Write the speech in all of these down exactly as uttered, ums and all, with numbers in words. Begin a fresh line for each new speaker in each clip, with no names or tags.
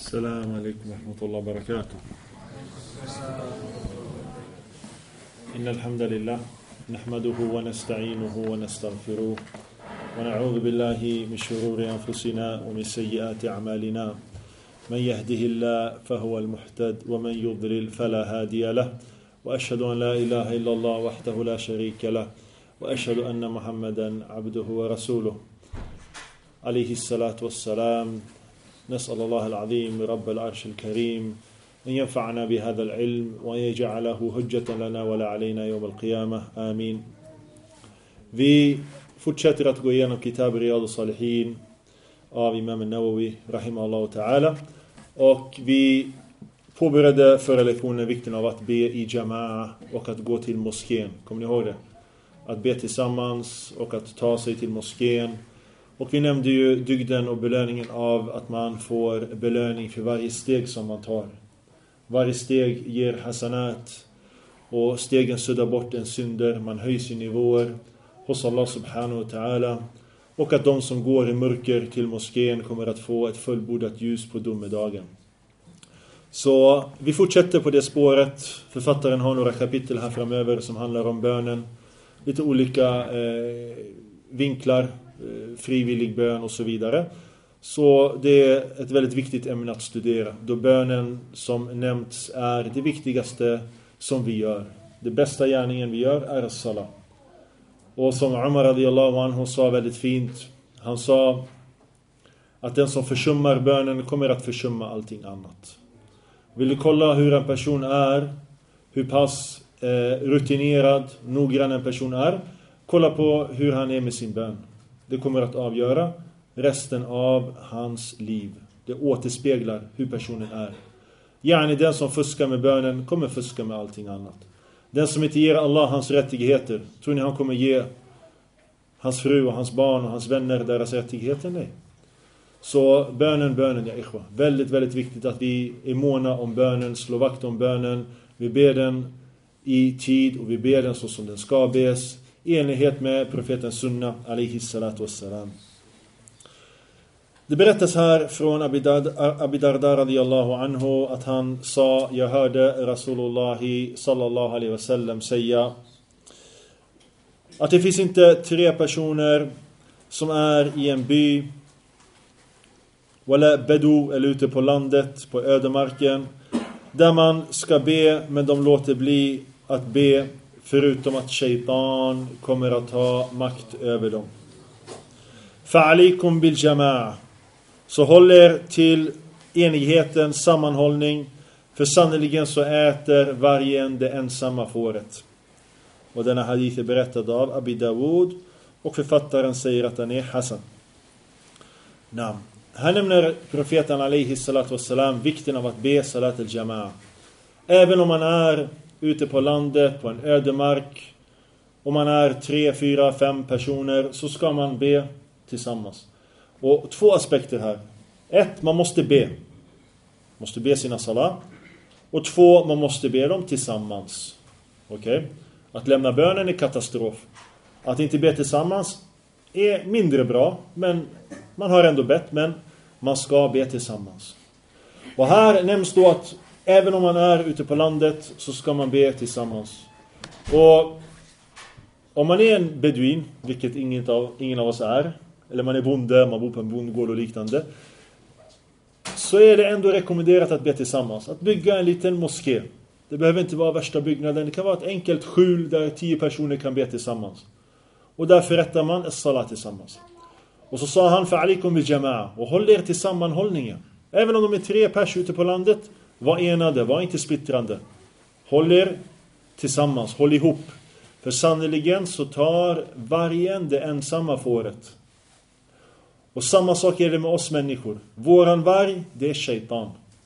السلام عليكم ورحمة الله وبركاته. إن الحمد لله نحمده ونستعينه ونستغفره ونعوذ بالله من شرور أنفسنا ومن سيئات أعمالنا. من يهده الله فهو المهتد ومن يضلل فلا هادي له، وأشهد أن لا إله إلا الله وحده لا شريك له، وأشهد أن محمدا عبده ورسوله عليه الصلاة والسلام. نسأل الله العظيم رب العرش الكريم أن ينفعنا بهذا العلم وأن يجعله هجة لنا ولا علينا يوم القيامة. آمين. Vi fortsätter att gå igenom kitab Riyad al-Salihin av Imam al-Nawawi rahimahullah ta'ala, och vi påbörjade förra lektionen vikten av att be i jama'a och att gå till moskén. Kommer ni ihåg det? Att be tillsammans och att ta sig till moskén. Och vi nämnde ju dygden och belöningen av att man får belöning för varje steg som man tar. Varje steg ger hasanat, och stegen suddar bort en synder. Man höjs i nivåer hos Allah subhanahu wa ta'ala. Och att de som går i mörker till moskén kommer att få ett fullbordat ljus på domedagen. Så vi fortsätter på det spåret. Författaren har några kapitel här framöver som handlar om bönen. Lite olika eh, vinklar. Frivillig bön och så vidare. Så det är ett väldigt viktigt ämne att studera, då bönen som nämnts är det viktigaste som vi gör. Det bästa gärningen vi gör är as-salat. Och som Umar radiyallahu anhu sa väldigt fint, han sa att den som försummar bönen kommer att försumma allting annat. Vill du kolla hur en person är, hur pass eh, rutinerad, noggrann en person är, kolla på hur han är med sin bön. Det kommer att avgöra resten av hans liv. Det återspeglar hur personen är. Yani den som fuskar med bönen kommer fuska med allting annat. Den som inte ger Allah hans rättigheter, tror ni han kommer ge hans fru och hans barn och hans vänner deras rättigheter? Nej. Så bönen, bönen, ja ikhwa. Väldigt, väldigt viktigt att vi är måna om bönen, slår vakt om bönen. Vi ber den i tid och vi ber den så som den ska bes, i enlighet med profeten Sunna alayhi salatu wassalam. Det berättas här från Abi Darda radiyallahu anhu att han sa: jag hörde Rasulullah sallallahu alaihi wasallam säga att det finns inte tre personer som är i en by eller bedu eller ute på landet, på ödemarken, där man ska be men de låter bli att be, förutom att shaitan kommer att ha makt över dem. Fa'alikum bil jama'a. Så håll er till enigheten, sammanhållning, för sannoliken så äter vargen det ensamma fåret. Och denna hadith är berättad av Abi Dawud, och författaren säger att den är Hasan. Nam. Här nämner profeten alayhi salatu wassalam vikten av att be salat al-jama'a. Även om man är ute på landet, på en ödemark, om man är tre, fyra, fem personer, så ska man be tillsammans. Och två aspekter här. Ett, man måste be. Måste be sina salat. Och två, man måste be dem tillsammans. Okej? Okay? Att lämna bönen är katastrof. Att inte be tillsammans är mindre bra, men man har ändå bett, men man ska be tillsammans. Och här nämns då att även om man är ute på landet så ska man be tillsammans. Och om man är en beduin, vilket ingen av, ingen av oss är, eller man är bonde, man bor på en bondgård och liknande, så är det ändå rekommenderat att be tillsammans. Att bygga en liten moské. Det behöver inte vara värsta byggnaden. Det kan vara ett enkelt skjul där tio personer kan be tillsammans. Och där förrättar man as-salat tillsammans. Och så sa han: fa'alikum bil jama'a. Och håll er till sammanhållningen. Även om de är tre pers ute på landet, var enade, var inte splittrande. Håll er tillsammans, håll ihop. För sannoliken så tar vargen det ensamma fåret. Och samma sak är det med oss människor. Våran varg, det är shaitan.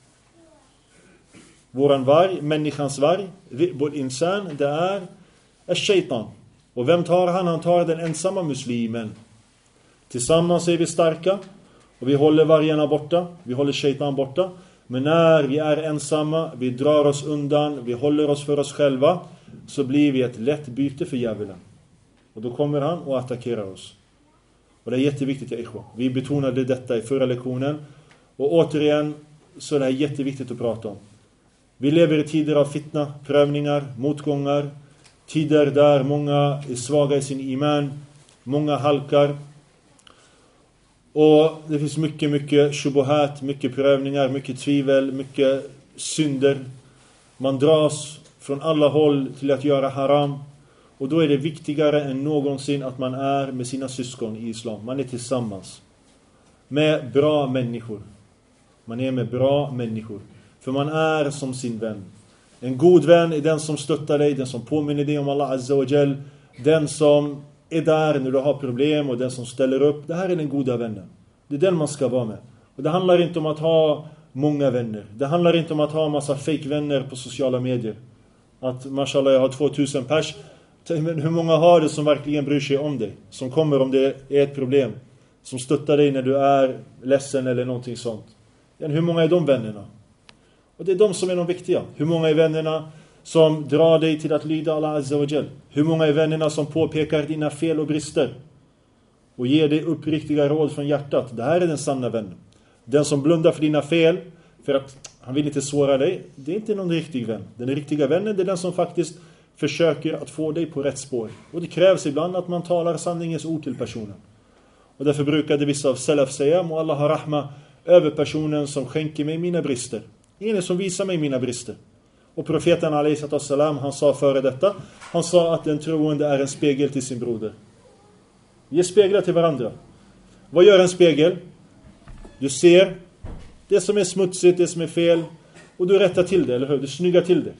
Våran varg, människans varg, vår insan, det är shaitan. Och vem tar han? Han tar den ensamma muslimen. Tillsammans är vi starka, och vi håller vargarna borta, vi håller shaitan borta. Men när vi är ensamma, vi drar oss undan, vi håller oss för oss själva, så blir vi ett lätt byte för djävulen. Och då kommer han och attackerar oss. Och det är jätteviktigt, ja ikhwa. Vi betonade detta i förra lektionen. Och återigen, så är det här jätteviktigt att prata om. Vi lever i tider av fitna, prövningar, motgångar. Tider där många är svaga i sin iman. Många halkar. Och det finns mycket, mycket shubuhat, mycket prövningar, mycket tvivel, mycket synder. Man dras från alla håll till att göra haram. Och då är det viktigare än någonsin att man är med sina syskon i islam. Man är tillsammans med bra människor. Man är med bra människor. För man är som sin vän. En god vän är den som stöttar dig, den som påminner dig om Allah Azza wa Jal. Den som är där när du har problem och den som ställer upp. Det här är den goda vännen. Det är den man ska vara med. Och det handlar inte om att ha många vänner. Det handlar inte om att ha en massa fake vänner på sociala medier. Att mashallah jag har tvåtusen pers. Men hur många har det som verkligen bryr sig om dig? Som kommer om det är ett problem. Som stöttar dig när du är ledsen eller någonting sånt. Hur många är de vännerna? Och det är de som är de viktiga. Hur många är vännerna som drar dig till att lyda Allah Azza wa Jal? Hur många är vännerna som påpekar dina fel och brister? Och ger dig uppriktiga råd från hjärtat. Det här är den sanna vännen. Den som blundar för dina fel för att han vill inte såra dig. Det är inte någon riktig vän. Den riktiga vännen det är den som faktiskt försöker att få dig på rätt spår. Och det krävs ibland att man talar sanningens ord till personen. Och därför brukade vissa av salaf säga: må Allah ha rahma över personen som skänker mig mina brister. Ingen som visar mig mina brister. Och profeten alaihi salam, han sa före detta, han sa att den troende är en spegel till sin broder. Vi är speglar till varandra. Vad gör en spegel? Du ser det som är smutsigt, det som är fel, och du rättar till det, eller hur? Du snyggar till det.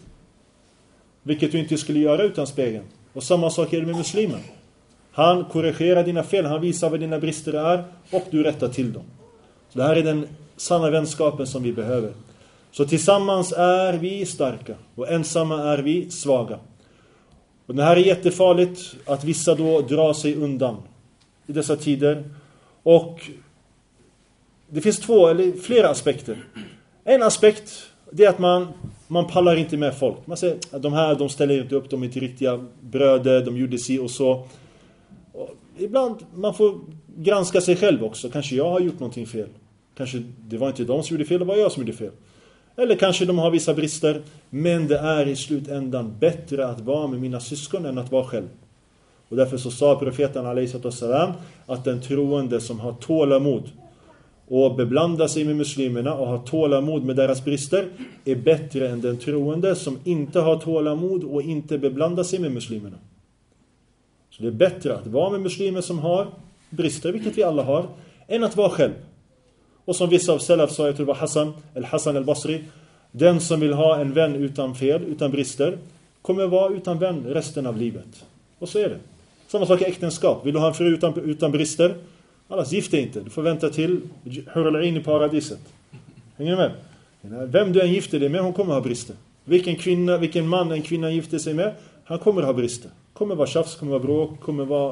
Vilket du inte skulle göra utan spegeln. Och samma sak är det med muslimen. Han korrigerar dina fel, han visar vad dina brister är, och du rättar till dem. Så det här är den sanna vänskapen som vi behöver. Så tillsammans är vi starka och ensamma är vi svaga. Och det här är jättefarligt att vissa då drar sig undan i dessa tider. Och det finns två eller flera aspekter. En aspekt det är att man, man pallar inte med folk. Man säger att de här de ställer inte upp, de är inte riktiga bröder, de gjorde si och så. Och ibland man får granska sig själv också. Kanske jag har gjort någonting fel. Kanske det var inte de som gjorde fel, det var jag som gjorde fel. Eller kanske de har vissa brister. Men det är i slutändan bättre att vara med mina syskon än att vara själv. Och därför så sa profeten alaihi salam att den troende som har tålamod och beblandar sig med muslimerna och har tålamod med deras brister är bättre än den troende som inte har tålamod och inte beblandar sig med muslimerna. Så det är bättre att vara med muslimer som har brister, vilket vi alla har, än att vara själv. Och som vissa av salaf sa, jag tror det var Hassan, al-Hassan al-Basri, den som vill ha en vän utan fel, utan brister, kommer vara utan vän resten av livet. Och så är det. Samma sak i äktenskap. Vill du ha en fru utan, utan brister? Allas gift är inte. Du får vänta till Hurul Ain i paradiset. Hänger du med? Vem du än gifter dig med, hon kommer ha brister. Vilken kvinna, vilken man en kvinna gifter sig med, han kommer ha brister. Kommer vara tjafs, kommer vara bråk, kommer vara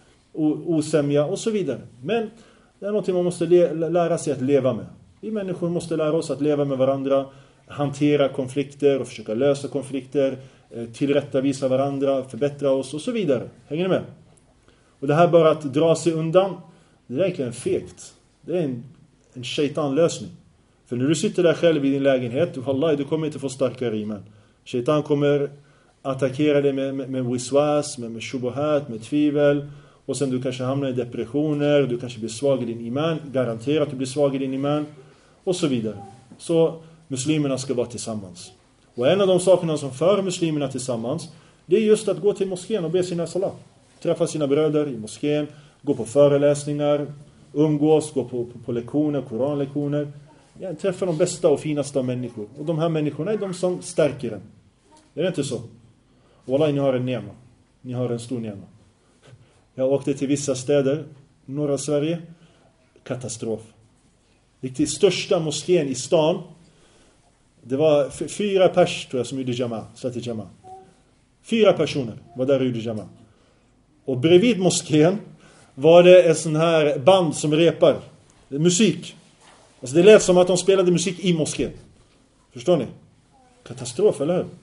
osämja och så vidare. Men det är något man måste lära sig att leva med. Vi människor måste lära oss att leva med varandra, hantera konflikter och försöka lösa konflikter, tillrättavisa varandra, förbättra oss och så vidare. Hänger ni med? Och det här bara att dra sig undan, det är verkligen fegt. Det är en, en shaitanlösning. För när du sitter där själv i din lägenhet, wallahi, du kommer inte få starkare iman. Shaitan kommer attackera dig med, med, med wiswas, med, med shubuhat, med tvivel. Och sen du kanske hamnar i depressioner, du kanske blir svag i din iman, garanterat att du blir svag i din iman och så vidare. Så muslimerna ska vara tillsammans. Och en av de sakerna som för muslimerna tillsammans, det är just att gå till moskén och be sina salat. Träffa sina bröder i moskén, gå på föreläsningar, umgås, gå på, på, på lektioner, koranlektioner. Ja, träffa de bästa och finaste av människor. Och de här människorna är de som stärker en. Är det inte så? Wallahi, ni har en nema. Ni har en stor nema. Jag åkte till vissa städer, norra Sverige, katastrof. Gick till största moskén i stan. Det var f- fyra pers tror jag som gjorde jama, satt i jama. Fyra personer var där och gjorde jama. Och bredvid moskén var det en sån här band som repar. Musik. Alltså det lät som att de spelade musik i moskén. Förstår ni? Katastrof, eller hur?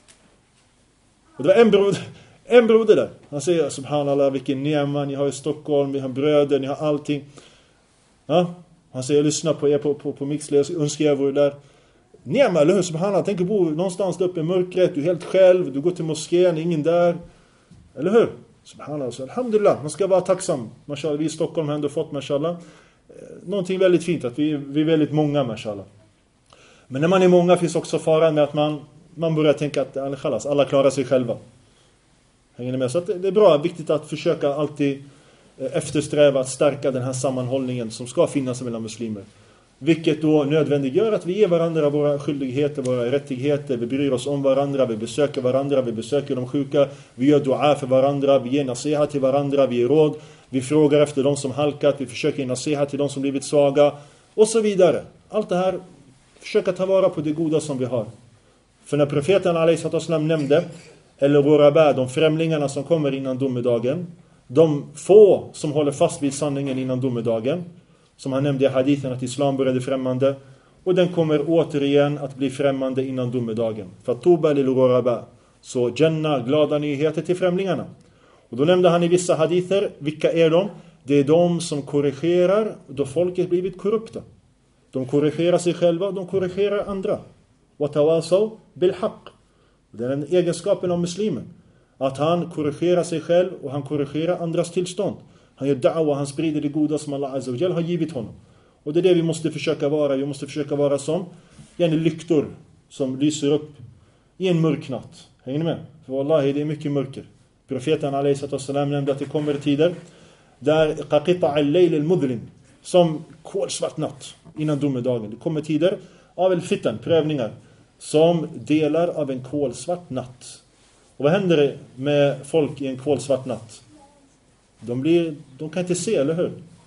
Och det var en broder, en broder där. Han säger, subhanallah, vilken nema, ni har i Stockholm, vi har bröder, ni har allting. Ja? Han säger, jag lyssnar på er på, på, på Mixler, jag önskar jag vore där. Nema, eller hur? Subhanallah, tänker bo någonstans där uppe i mörkret, du är helt själv, du går till moskén, ingen där. Eller hur? Subhanallah, så alhamdulillah, man ska vara tacksam. Mashallah, vi i Stockholm har ändå fått, mashallah, någonting väldigt fint, att vi, vi är väldigt många, mashallah. Men när man är många finns också faran med att man, man börjar tänka att alla klarar sig själva. Hänger ni med? Så att det är bra, viktigt att försöka alltid eftersträva att stärka den här sammanhållningen som ska finnas mellan muslimer. Vilket då nödvändiggör att vi ger varandra våra skyldigheter, våra rättigheter. Vi bryr oss om varandra, vi besöker varandra, vi besöker de sjuka. Vi gör dua för varandra, vi ger nasiha till varandra, vi ger råd. Vi frågar efter de som halkat, vi försöker ge nasiha till de som blivit svaga. Och så vidare. Allt det här, försöka ta vara på det goda som vi har. För när profeten alaihissalam nämnde, eller ghuraba, de främlingarna som kommer innan domedagen, de få som håller fast vid sanningen innan domedagen, som han nämnde i hadithen att islam började främmande, och den kommer återigen att bli främmande innan domedagen. Fatuba lil ghuraba, så Jannah, glada nyheter till främlingarna. Och då nämnde han i vissa hadither, vilka är de? Det är de som korrigerar då folket blivit korrupta. De korrigerar sig själva, de korrigerar andra. Watawasaw bil haqq. Det är den egenskapen av muslimen. Att han korrigerar sig själv och han korrigerar andras tillstånd. Han gör da'wa, han sprider det goda som Allah Azza wa Jal har givit honom. Och det är det vi måste försöka vara. Vi måste försöka vara som gärna lyktor som lyser upp i en mörk natt. Hänger ni med? För wallahi, det är mycket mörker. Profeten alaihissalam nämnde att det kommer tider där qaqita al-layl al-mudlim, som kolsvart natt innan domedagen. Det kommer tider av el-fitan, prövningar, som delar av en kolsvart natt. Och vad händer det med folk i en kolsvart natt? De, blir, de kan inte se, eller hur?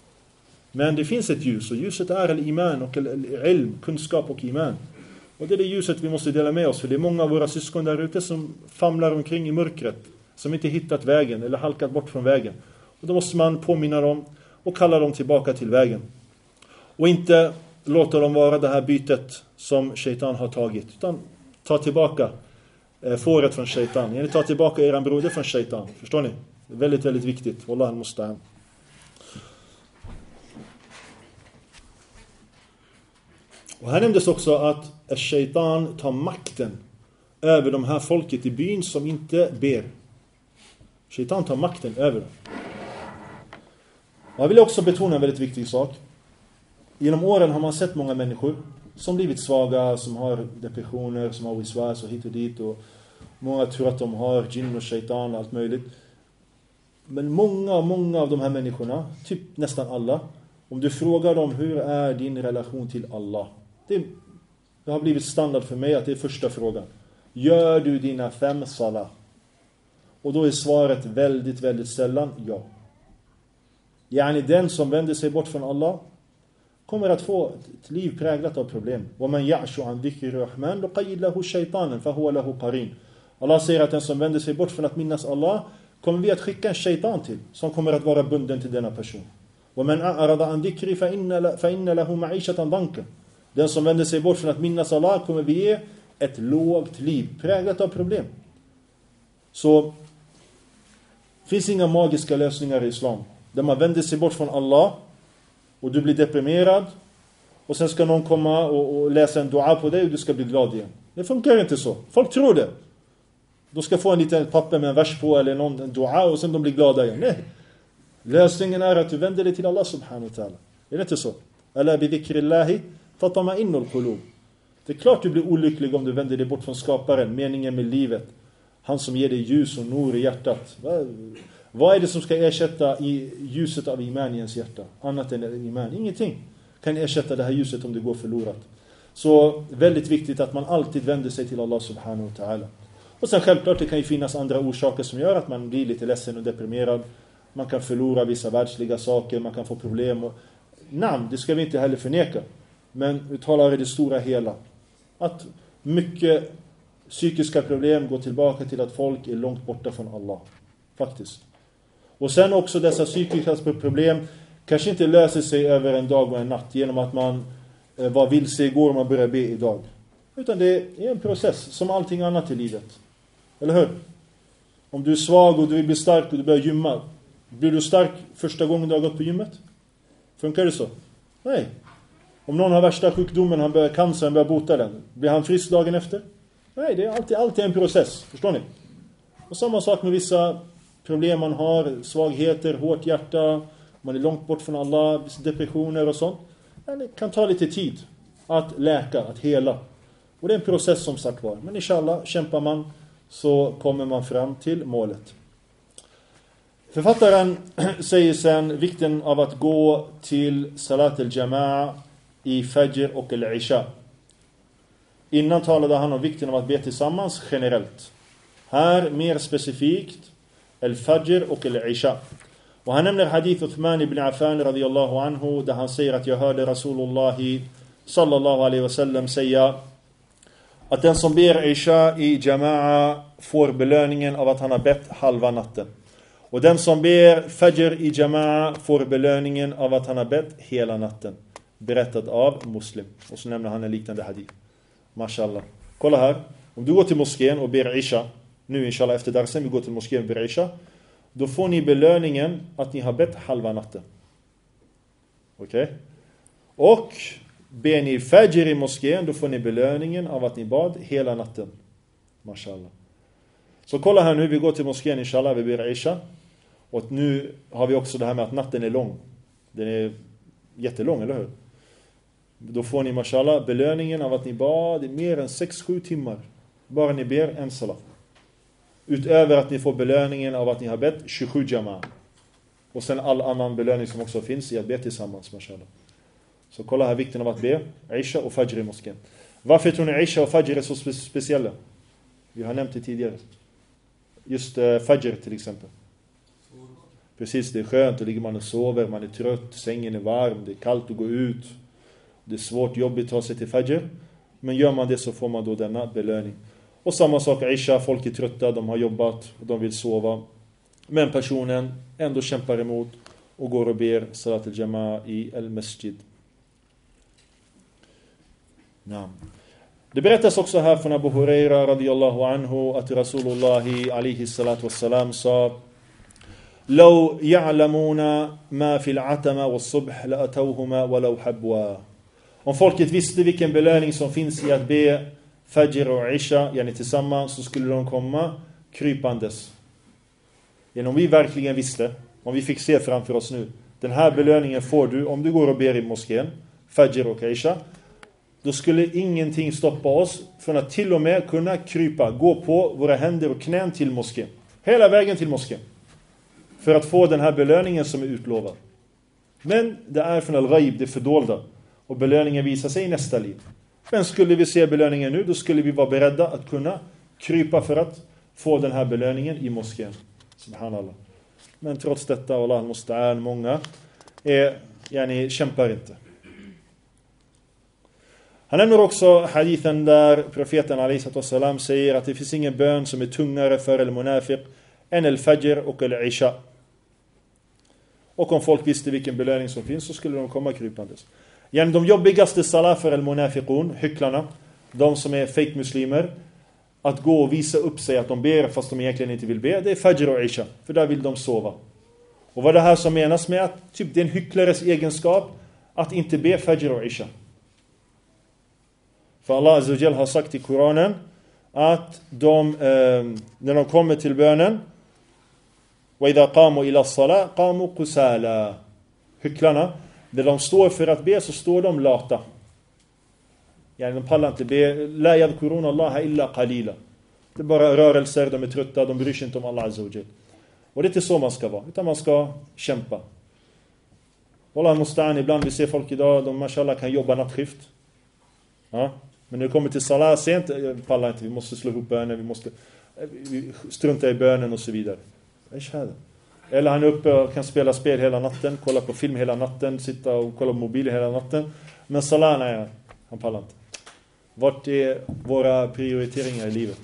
Men det finns ett ljus, och ljuset är al-iman och al-ilm, kunskap och iman. Och det är det ljuset vi måste dela med oss, för det är många av våra syskon där ute som famlar omkring i mörkret, som inte hittat vägen eller halkat bort från vägen. Och då måste man påminna dem och kalla dem tillbaka till vägen. Och inte låta dem vara det här bytet som shaitan har tagit, utan ta tillbaka eh, fåret från shaitan. Ni tar tillbaka eran broder från shaitan. Förstår ni? Det är väldigt, väldigt viktigt. Wallah al-musta'an. Och här nämndes också att shaitan tar makten över de här folket i byn som inte ber. Shaitan tar makten över dem. Och jag vill också betona en väldigt viktig sak. Genom åren har man sett många människor som blivit svaga, som har depressioner, som har wiswas och hit och dit. Och många tror att de har jinn och shaitan och allt möjligt. Men många, många av de här människorna, typ nästan alla, om du frågar dem hur är din relation till Allah, det, det har blivit standard för mig att det är första frågan. Gör du dina fem salah? Och då är svaret väldigt, väldigt sällan ja. Yani den som vänder sig bort från Allah kommer att få ett liv präglat av problem. وَمَنْ يَعْشُ عَنْ ذِكْرِ الرَّحْمَنِ لُقَيِّدْ لَهُ شَيْطَانًا فَهُوَ لَهُ قَرِينٌ. Allah säger att den som vänder sig bort från att minnas Allah kommer vi att skicka en shaitan till, som kommer att vara bunden till denna person. وَمَنْ أَعْرَضَ عَنْ ذِكْرِ فَإِنَّ لَهُ مَعِيشَةً ضَنْكًا. Den som vänder sig bort från att minnas Allah kommer vi ge ett lågt liv präglat av problem. Så det finns inga magiska lösningar i islam där man vänder sig bort från Allah och du blir deprimerad och sen ska någon komma och, och läsa en dua på dig och du ska bli glad igen. Det funkar inte så. Folk tror det. De ska få en liten papper med en vers på eller någon en dua och sen de blir glada igen. Nej. Lösningen är att du vänder dig till Allah subhanahu wa ta'ala. Är det inte så? Alla bi dhikrillahi tatma'innul qulub. Det är klart du blir olycklig om du vänder dig bort från skaparen, meningen med livet. Han som ger dig ljus och nur i hjärtat. Vad är det som ska ersätta i ljuset av iman i ens hjärta? Annat än iman. Ingenting kan ersätta det här ljuset om det går förlorat. Så väldigt viktigt att man alltid vänder sig till Allah subhanahu wa ta'ala. Och sen självklart det kan ju finnas andra orsaker som gör att man blir lite ledsen och deprimerad. Man kan förlora vissa världsliga saker, man kan få problem. Och... namn, det ska vi inte heller förneka. Men vi talar i det stora hela. Att mycket psykiska problem går tillbaka till att folk är långt borta från Allah. Faktiskt. Och sen också dessa psykiska problem kanske inte löser sig över en dag och en natt genom att man eh, var vilse igår och man börjar be idag. Utan det är en process som allting annat i livet. Eller hur? Om du är svag och du vill bli stark och du börjar gymma. Blir du stark första gången du har gått på gymmet? Funkar det så? Nej. Om någon har värsta sjukdomen, han börjar cancer, han börjar bota den. Blir han frisk dagen efter? Nej, det är alltid, alltid en process. Förstår ni? Och samma sak med vissa problem man har. Svagheter, hårt hjärta. Man är långt bort från alla depressioner och sånt. Det kan ta lite tid att läka, att hela. Och det är en process som sagt var. Men inshallah, kämpar man så kommer man fram till målet. Författaren säger sen vikten av att gå till Salat al-Jama'a i Fajr och al-Isha. Innan talade han om vikten av att be tillsammans generellt. Här mer specifikt al-Fajr och al-Isha. Och han nämner hadith Uthman ibn Affan radiyallahu anhu där han säger att jag hörde Rasulullah sallallahu alaihi wasallam säga att den som ber Isha i Jama'a får belöningen av att han har bett halva natten. Och den som ber Fajr i Jama'a får belöningen av att han har bett hela natten. Berättat av Muslim. Och så nämner han en liknande hadith. Mashallah. Kolla här. Om du går till moskén och ber Isha. Nu inshallah efter darsen vi går till moskén och ber Isha. Då får ni belöningen att ni har bett halva natten. Okej? Okay? Och ber ni Fajr i moskén, då får ni belöningen av att ni bad hela natten. Mashallah. Så kolla här nu, vi går till moskén inshallah, vi ber Isha. Och nu har vi också det här med att natten är lång. Den är jättelång, eller hur? Då får ni mashallah belöningen av att ni bad i mer än sex sju timmar. Bara ni ber en salat. Utöver att ni får belöningen av att ni har bett tjugosju jama'a. Och sen all annan belöning som också finns i att be tillsammans, mashallah. Så kolla här vikten av att be Isha och Fajr i moskén. Varför tror ni Isha och Fajr är så spe- speciella? Vi har nämnt det tidigare. Just uh, Fajr till exempel. Precis, det är skönt, då ligger man och sover, man är trött, sängen är varm, det är kallt att gå ut. Det är svårt, jobbigt att ta sig till Fajr. Men gör man det så får man då denna belöning. Och samma sak Isha, folk är trötta, de har jobbat och de vill sova. Men personen ändå kämpar emot och går och ber Salat al-Jama'a i al-Masjid. Ja. Det berättas också här från Abu Huraira radiyallahu anhu att Rasulullah alayhi salatu wassalam sa: "Law ya'lamuna ma fil 'atama was-subh la'atawhuma walau habwa." Om folket visste vilken belöning som finns i att be Fajr och Isha yani tillsammans, så skulle de komma krypandes. Men om vi verkligen visste, om vi fick se framför oss nu, den här belöningen får du om du går och ber i moskén Fajr och Isha, då skulle ingenting stoppa oss från att till och med kunna krypa, gå på våra händer och knän till moskén. Hela vägen till moskén. För att få den här belöningen som är utlovad. Men det är från al-ghaib, det fördolda. Och belöningen visar sig i nästa liv. Men skulle vi se belöningen nu, då skulle vi vara beredda att kunna krypa för att få den här belöningen i moskén. Subhanallah. Men trots detta, Allah al-Musta'an, många är, yani, kämpar inte. Han nämner också hadithen där profeten alayhi wassalam säger att det finns ingen bön som är tungare för al-munafiq än al-Fajr och al-Isha. Och om folk visste vilken belöning som finns så skulle de komma krypandes. Igen, de jobbigaste salat för al-munafiqun, hycklarna, de som är fake muslimer, att gå och visa upp sig att de ber fast de egentligen inte vill be, det är Fajr och Isha, för där vill de sova. Och vad det här som menas med att typ, det är en hycklares egenskap att inte be Fajr och Isha. För Allah Azza wa Jal har sagt i Koranen att de, eh, när de kommer till bönen, وَإِذَا قَامُوا إِلَى الصَّلَاةِ قَامُوا قُسَالًا. Hycklarna, när de står för att be så står de lata. Yani de pallar inte be. لَا يَذْكُرُونَ اللَّهَ إِلَّا قَلِيلًا. Det är bara rörelser, de är trötta, de bryr sig inte om Allah Azza wa Jal. Och det är inte så man ska vara, utan man ska kämpa. Wallah musta'an, ibland vi ser folk idag, de mashallah kan jobba nattskift. Ja. Men när det kommer till salat sent, jag pallar inte, vi måste slå ihop bönen, vi måste vi strunta i bönen och så vidare. Eller han är uppe och kan spela spel hela natten, kolla på film hela natten, sitta och kolla på mobil hela natten. Men salat, nej, han pallar inte. Vart är våra prioriteringar i livet?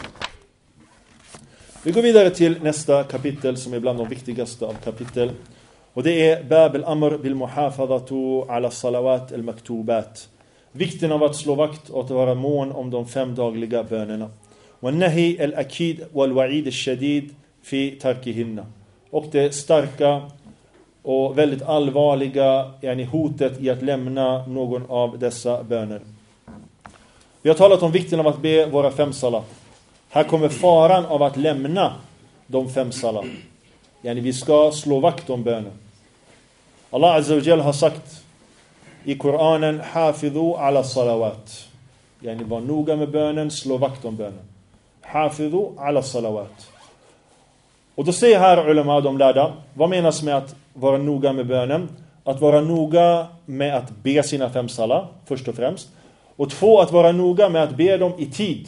Vi går vidare till nästa kapitel som är bland de viktigaste av kapitel. Och det är Bab al-Amr bil-muhafadatu ala salawat al-maktubat. Vikten av att slå vakt och att vara mån om de fem dagliga bönerna. وَالنَّهِي الْأَكِيد وَالْوَعِيد الشَّدِيد fi tarkihinna. Och det starka och väldigt allvarliga yani hotet i att lämna någon av dessa böner. Vi har talat om vikten av att be våra fem salat. Här kommer faran av att lämna de fem salat. Yani vi ska slå vakt om bönen. Allah Azza wa Jalla har sagt i Koranen: Hafidhu ala salawat. Yani var noga med bönen, slå vakt om bönen. Hafidhu ala salawat. Och då säger här ulama, de lärda, vad menas med att vara noga med bönen? Att vara noga med att be sina fem salat, först och främst. Och två, att vara noga med att be dem i tid.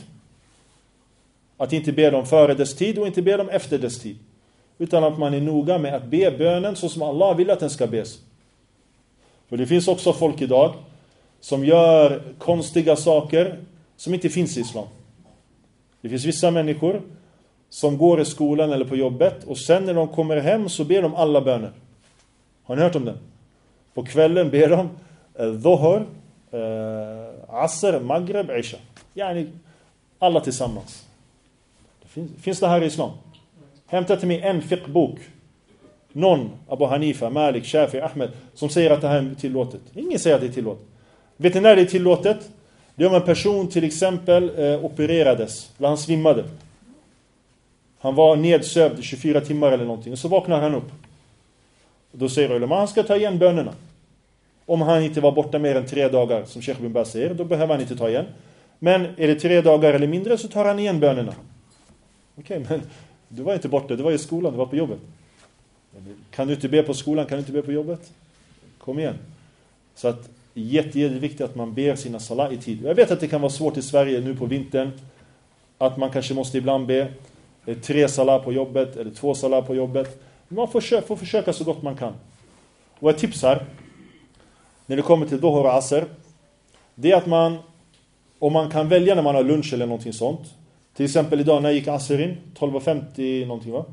Att inte be dem före dess tid och inte be dem efter dess tid. Utan att man är noga med att be bönen så som Allah vill att den ska bes. För det finns också folk idag som gör konstiga saker som inte finns i islam. Det finns vissa människor som går i skolan eller på jobbet och sen när de kommer hem så ber de alla böner. Har ni hört om det? På kvällen ber de Dhuhr, eh, Asr, Maghrib, Isha. Yani alla tillsammans. Det finns, finns det här i islam? Hämta till mig en fiqh-bok. Någon, Abu Hanifa, Malik, Shafi, Ahmed, som säger att det här är tillåtet. Ingen säger att det är tillåtet. Vet ni när det är tillåtet? Det är om en person till exempel eh, opererades, eller han svimmade. Han var nedsövd i tjugofyra timmar eller någonting. Och så vaknar han upp. Och då säger ulema, han ska ta igen bönerna. Om han inte var borta mer än tre dagar, som Sheikh bin Baz säger, då behöver han inte ta igen. Men är det tre dagar eller mindre så tar han igen bönerna. Okej, okay, men du var inte borta, du var i skolan, du var på jobbet. Kan du inte be på skolan, kan du inte be på jobbet? Kom igen. Så att jätte, jätteviktigt att man ber sina salat i tid. Jag vet att det kan vara svårt i Sverige nu på vintern. Att man kanske måste ibland be tre salat på jobbet eller två salat på jobbet. Men man får försöka, får försöka så gott man kan. Och ett tips här, när det kommer till Dhuhr och Asr, det är att man, om man kan välja när man har lunch eller någonting sånt. Till exempel idag när jag gick Asrin, tolv femtio någonting va?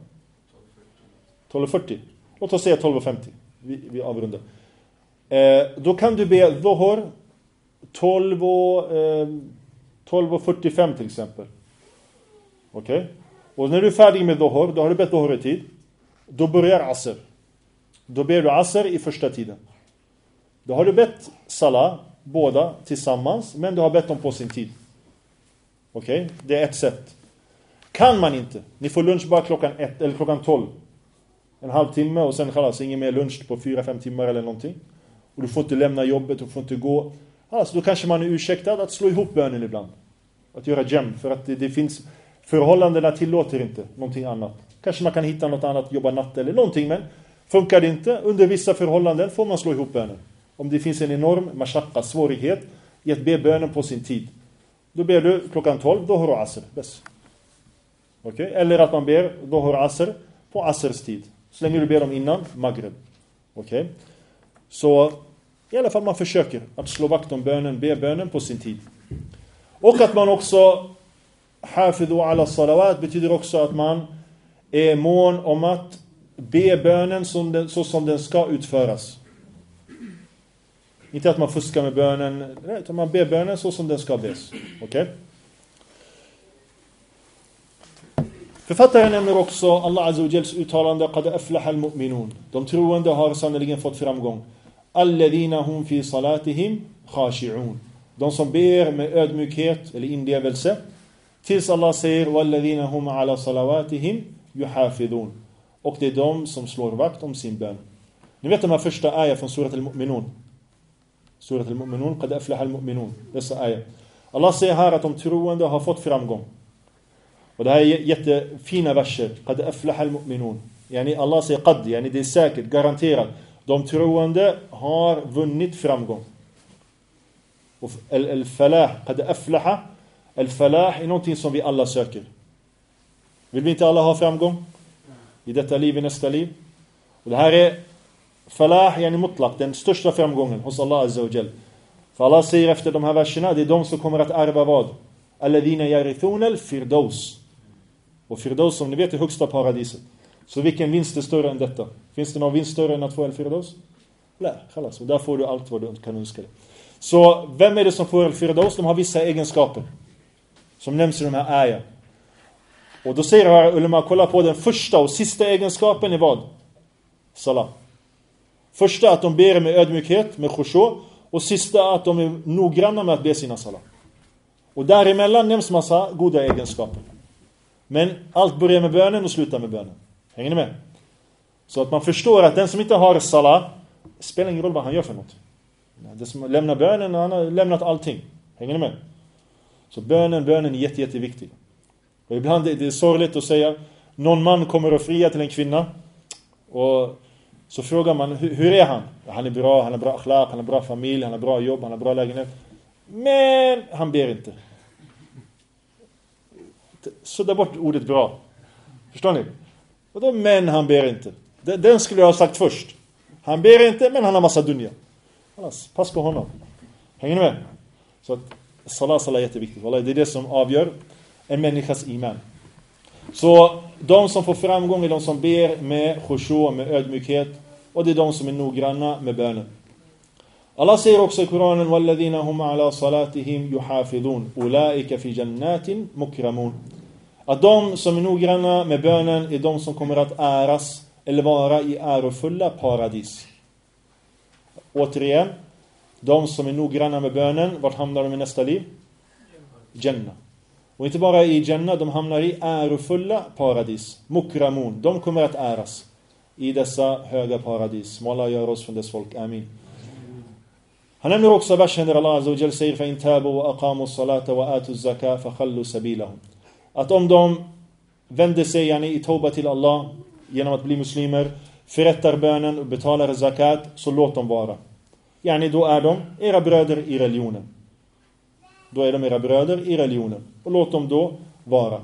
tolv fyrtio. Låt oss säga tolv femtio. Vi, vi avrundar. Eh, då kan du be Dhuhr tolv och, eh, tolv fyrtiofem till exempel. Okej? Okay? Och när du är färdig med Dhuhr, då har du bett Dhuhr i tid. Då börjar Asr. Då ber du Asr i första tiden. Då har du bett Salah, båda tillsammans, men du har bett dem på sin tid. Okej? Okay? Det är ett sätt. Kan man inte. Ni får lunch bara klockan ett eller klockan tolv. En halvtimme och sen kallas ingen mer lunch på fyra fem timmar eller någonting. Och du får inte lämna jobbet och får inte gå. Alltså då kanske man är ursäktad att slå ihop bönen ibland. Att göra jam. För att det, det finns förhållandena tillåter inte någonting annat. Kanske man kan hitta något annat, jobba natt eller någonting. Men funkar det inte, under vissa förhållanden får man slå ihop bönen. Om det finns en enorm mashaqqa, svårighet i att be bönen på sin tid. Då ber du klockan tolv, Dhuhr och Asr. Bäst. Okej? Okay? Eller att man ber Dhuhr och Asr på Asrs tid. Så länge du ber dem innan Maghrib. Okej? Okay? Så i alla fall man försöker att slå vakt om bönen, be bönen på sin tid. Och att man också hafidhu ala salawat betyder också att man är mån om att be bönen som den, så som den ska utföras. Inte att man fuskar med bönen, utan man ber bönen så som den ska bes. Okej? Okay? Författaren nämner också Allah Azza wa Jals uttalande qad aflaha al-mu'minun. De troende har sannoliken fått framgång. Alladhina hum fi salatihim khashi'un. De som ber med ödmjukhet eller inlevelse. Tills Allah säger walladhina hum ala salawatihim yuhafidun. Och det är de som slår vakt om sin bön. Ni vet de här första ayah från surat al-mu'minun. Surat al-mu'minun qad aflaha al-mu'minun. Dessa ayah. Allah säger här att de troende har fått framgång. Och det här är jättefina verser. Qad aflaha al-mu'minun. Yani Allah säger qad, yani det är säkert, garanterat. De troende har vunnit framgång. Och al-falah, qad aflaha, al-falah är någonting som vi alla söker. Vill vi inte alla ha framgång? I detta liv, i nästa liv. Och det här är falah, yani mutlaq, den största framgången hos Allah Azza wa Jal. För Allah säger efter de här verserna, det är de som kommer att ärva vad? Alladhina yarithuna al-firdaus. Och firdaus, som ni vet, är högsta paradiset. Så vilken vinst är större än detta? Finns det någon vinst större än att få al-firdaus? Nej, khalas. Och där får du allt vad du kan önska dig. Så vem är det som får al-firdaus? De har vissa egenskaper som nämns i de här ayah. Och då säger här ulema, kolla på den första och sista egenskapen är vad? Salah. Första att de ber med ödmjukhet, med khushu. Och sista att de är noggranna med att be sina salat. Och däremellan nämns massa goda egenskaper. Men allt börjar med bönen och slutar med bönen. Hänger ni med? Så att man förstår att den som inte har salat spelar ingen roll vad han gör för något. Den som lämnar bönen, han har lämnat allting. Hänger ni med? Så bönen, bönen är jätte, jätteviktig. Och ibland är det sorgligt att säga, någon man kommer att fria till en kvinna. Och så frågar man, hur, hur är han? Han är bra, han har bra akhlaq, han har bra familj, han har bra jobb, han har bra lägenhet. Men han ber inte. Så där bort ordet bra. Förstår ni? Och då, men han ber inte. Den, den skulle jag ha sagt först. Han ber inte, men han har massa dunja. Alltså, pass på honom. Hänger ni med? Så att salat, salat är jätteviktigt. Det är det som avgör en människas iman. Så de som får framgång är de som ber med khushu, med ödmjukhet. Och det är de som är noggranna med bönen. Allah säger också i Koranen: "Walladhina hum ala salatihim yuhafidun, ulaika fi jannatin mukramun." Att de som är noggranna med bönen är de som kommer att äras eller vara i ärofulla paradis. Återigen, de som är noggranna med bönen, vart hamnar de i nästa liv? Jannah. Och inte bara i Jannah, de hamnar i ärofulla paradis. Mukramun, de kommer att äras i dessa höga paradis. Må Allah gör oss från dess folk, amin. Han nämner också versen där Allah Azza wa Jalla säger: "Fa in tabu wa aqamu as-salata wa atu az-zakata fa khallu sabilahum." Att om de vänder sig yani, i tauba till Allah genom att bli muslimer, förrättar bönen och betalar zakat, så låt dem vara. Yani då är de era bröder i religionen. Då är de era bröder i religionen. Och låt dem då vara.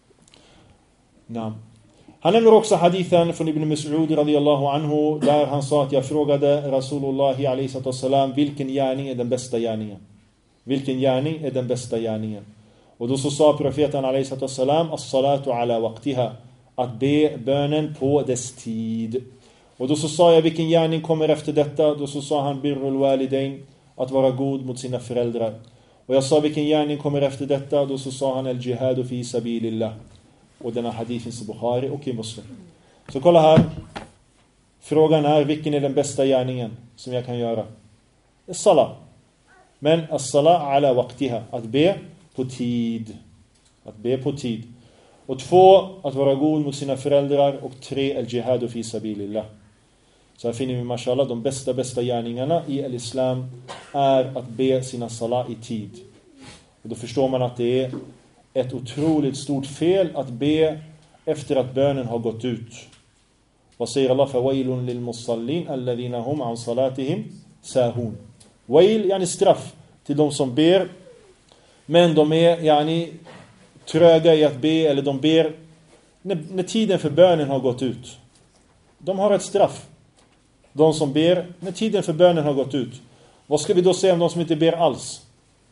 Nam. Han nämner också hadithen från Ibn Mas'ud radiyallahu anhu, där han sa att jag frågade Rasulullah alayhi sallam vilken gärning är den bästa gärningen. Vilken gärning är den bästa gärningen? Och då så sa profeten alayhi sallam as-salatu ala waqtiha, att be bönen på dess tid. Och då så sa jag vilken gärning kommer efter detta? Då så sa han birrul walidain, att vara god mot sina föräldrar. Och jag sa vilken gärning kommer efter detta? Då så sa han al-jihadu fi sabilillah. Och denna hadith finns i Bukhari och i Muslim. Så kolla här. Frågan är, vilken är den bästa gärningen som jag kan göra? As-salat. Men as-salat ala waqtiha, att be på tid. Att be på tid. Och två, att vara god mot sina föräldrar. Och tre, al-jihadu fi sabilillah. Så här finner vi, mashallah, de bästa, bästa gärningarna i al-islam är att be sina salat i tid. Och då förstår man att det är ett otroligt stort fel att be efter att bönen har gått ut. Vad säger Allah? فَوَيْلٌ لِلْمُصَّلِّينَ الَّذِينَ هُمْ عَنْ صَلَاتِهِمْ سَاهُونَ. Wail, yani straff till de som ber, men de är yani tröga i att be, eller de ber när, när tiden för bönen har gått ut. De har ett straff. De som ber när tiden för bönen har gått ut. Vad ska vi då säga om de som inte ber alls?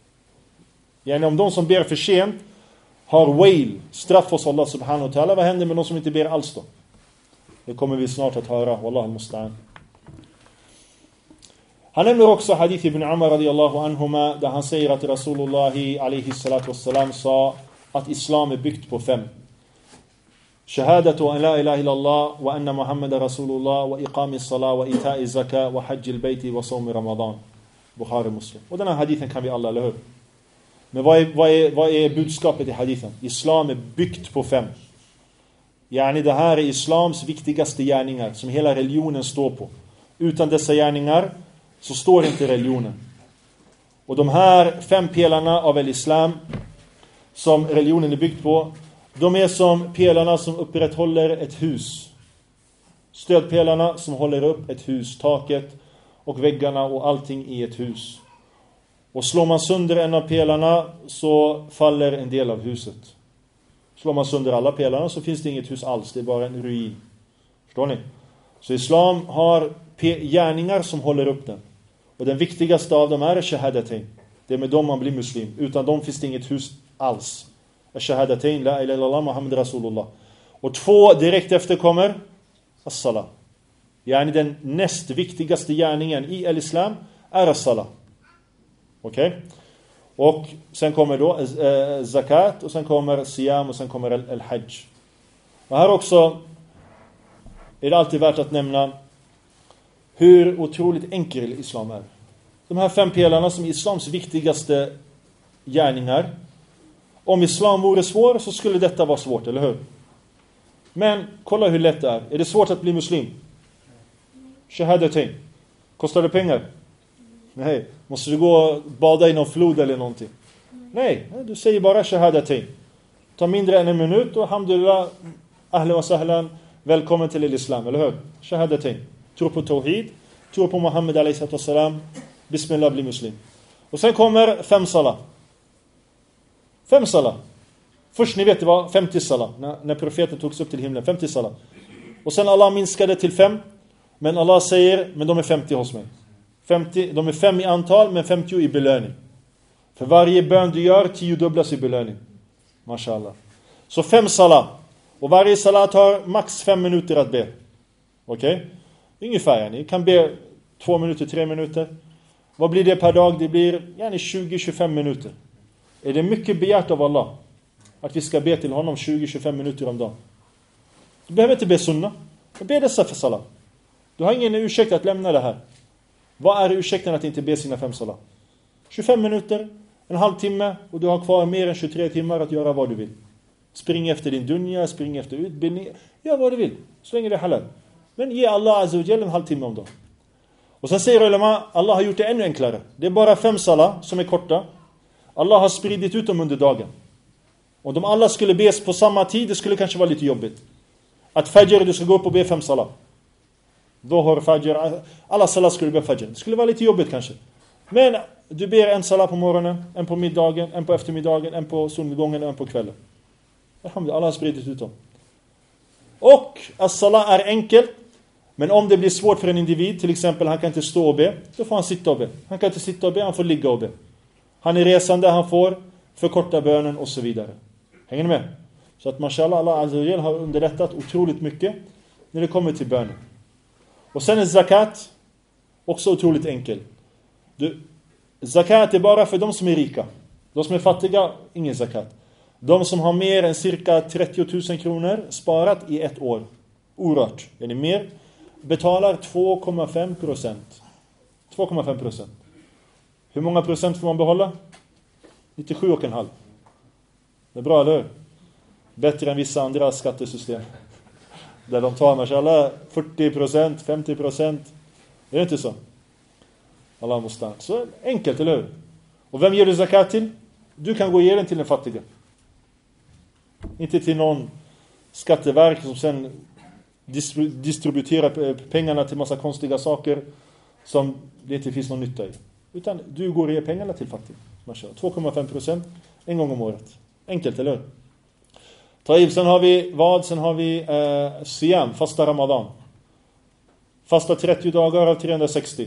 Yani om de som ber för sent har wail, straff hos Allah subhanahu wa ta'ala, vad händer med de som inte ber alls då? Det kommer vi snart att höra. Wallahu musta'an. Han nämner också hadith ibn Umar radiyallahu anhuma, där han säger att Rasulullah alayhi salatu wassalam sa att islam är byggt på fem. Shahadatu an la ilaha illallah wa anna Muhammad rasulullah wa iqami salat wa ita'i zakat wa hajj al-bayti wa sawm ramadan. Bukhari Muslim. Och den här hadithen kan vi alla lära. Men vad är, vad, är, vad är budskapet i hadithen? Islam är byggt på fem. Yani det här är islams viktigaste gärningar som hela religionen står på. Utan dessa gärningar så står inte religionen. Och de här fem pelarna av islam som religionen är byggt på, de är som pelarna som upprätthåller ett hus. Stödpelarna som håller upp ett hus, taket och väggarna och allting i ett hus. Och slår man sönder en av pelarna så faller en del av huset. Slår man sönder alla pelarna så finns det inget hus alls. Det är bara en ruin. Förstår ni? Så islam har gärningar som håller upp den. Och den viktigaste av dem är shahadatain. Det är med dem man blir muslim. Utan dem finns det inget hus alls. Shahadatain, la ilaha illallah, Muhammad rasulullah. Och två direkt efter kommer as-salat. Yani den näst viktigaste gärningen i al-islam är as-salat. Okej? Okay? Och sen kommer då eh, zakat, och sen kommer siyam, och sen kommer al-hajj. Och här också är det alltid värt att nämna hur otroligt enkel islam är. De här fem pelarna som är islams viktigaste gärningar. Om islam vore svår så skulle detta vara svårt, eller hur? Men kolla hur lätt det är. Är det svårt att bli muslim? Shahadatain. Kostar det pengar? Nej. Måste du gå och bada i någon flod eller någonting? Nej, du säger bara shahadatain. Ta mindre än en minut och alhamdulillah, ahlan wa sahlan, välkommen till islam, eller hur? Shahadatain. Tror på tawhid, tror på Muhammed alayhi salam, bismillah, bli muslim. Och sen kommer fem salah. Fem salah. Först ni vet det var femtio salah. När, när profeten togs upp till himlen. femtio salah. Och sen Allah minskade till fem. Men Allah säger, men de är femtio hos mig. femtio, de är fem i antal, men femtio i belöning. För varje bön du gör, tio dubblas i belöning. Mashallah. Så fem salah. Och varje salah tar max fem minuter att be. Okej? Okay? Ungefär. Ni kan be två minuter, tre minuter. Vad blir det per dag? Det blir yani tjugo till tjugofem minuter. Är det mycket begärt av Allah att vi ska be till honom tjugo till tjugofem minuter om dagen? Du behöver inte be sunna. Be dessa för salah. Du har ingen ursäkt att lämna det här. Vad är ursäkten att inte be sina fem salah? tjugofem minuter, en halvtimme, och du har kvar mer än tjugotre timmar att göra vad du vill. Spring efter din dunya, spring efter utbildning. Gör vad du vill, så länge det är halal. Men ge Allah azza wa jalla en halvtimme om dagen. Och sen säger ulama, Allah har gjort det ännu enklare. Det är bara fem salah som är korta. Allah har spridit ut dem under dagen. Om de alla skulle bes på samma tid, det skulle kanske vara lite jobbigt. Att fajr, du ska gå upp och be fem salah. Dhuhr, fajr, alla salah skulle be fajr. Det skulle vara lite jobbigt kanske. Men du ber en salah på morgonen, en på middagen, en på eftermiddagen, en på solnedgången och en på kvällen. Alhamdulillah, Allah har spridit ut dem. Och as-salah är enkelt. Men om det blir svårt för en individ, till exempel han kan inte stå och be, då får han sitta och be. Han kan inte sitta och be, han får ligga och be. Han är resande, han får förkorta bönen och så vidare. Hänger ni med? Så att mashallah, Allah azza wa jalla har underlättat otroligt mycket när det kommer till bönen. Och sen är zakat också otroligt enkel. Du, zakat är bara för de som är rika. De som är fattiga, ingen zakat. De som har mer än cirka trettio tusen kronor sparat i ett år, orört, är ni mer, betalar två komma fem procent. två komma fem procent. Hur många procent får man behålla? nittiosju komma fem. Det är bra, eller hur? Bättre än vissa andra skattesystem. Där de tar mashallah fyrtio procent, femtio procent. Det är inte så. Allah måste. Så enkelt, eller hur? Och vem ger du zakat till? Du kan gå och ge den till den fattiga. Inte till någon skatteverk som sen distribuerar pengarna till massa konstiga saker som det inte finns någon nytta i. Utan du går och ger pengarna till fattiga. två komma fem procent en gång om året. Enkelt, eller hur? Taib, sen har vi vad? Sen har vi eh, Siyam, fasta Ramadan. Fasta trettio dagar av trehundrasextio.